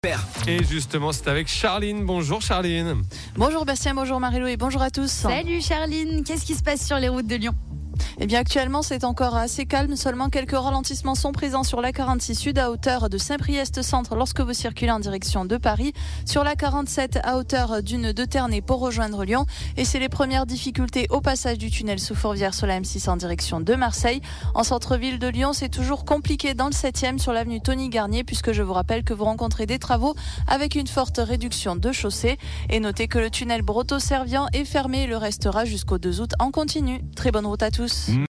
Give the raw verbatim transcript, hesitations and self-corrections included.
Et justement, c'est avec Charline. Bonjour Charline. Bonjour Bastien, bonjour Marie-Lou et bonjour à tous. Salut Charline, qu'est-ce qui se passe sur les routes de Lyon ? Eh bien actuellement c'est encore assez calme, seulement quelques ralentissements sont présents sur la quarante-six Sud à hauteur de Saint-Priest Centre lorsque vous circulez en direction de Paris, sur la quarante-sept à hauteur d'une de Ternay pour rejoindre Lyon, et c'est les premières difficultés au passage du tunnel sous Fourvière sur la M six en direction de Marseille. En centre-ville de Lyon, c'est toujours compliqué dans le septième sur l'avenue Tony Garnier, puisque je vous rappelle que vous rencontrez des travaux avec une forte réduction de chaussée. Et notez que le tunnel Brotteaux-Servian est fermé et le restera jusqu'au deux août en continu. Très bonne route à tous.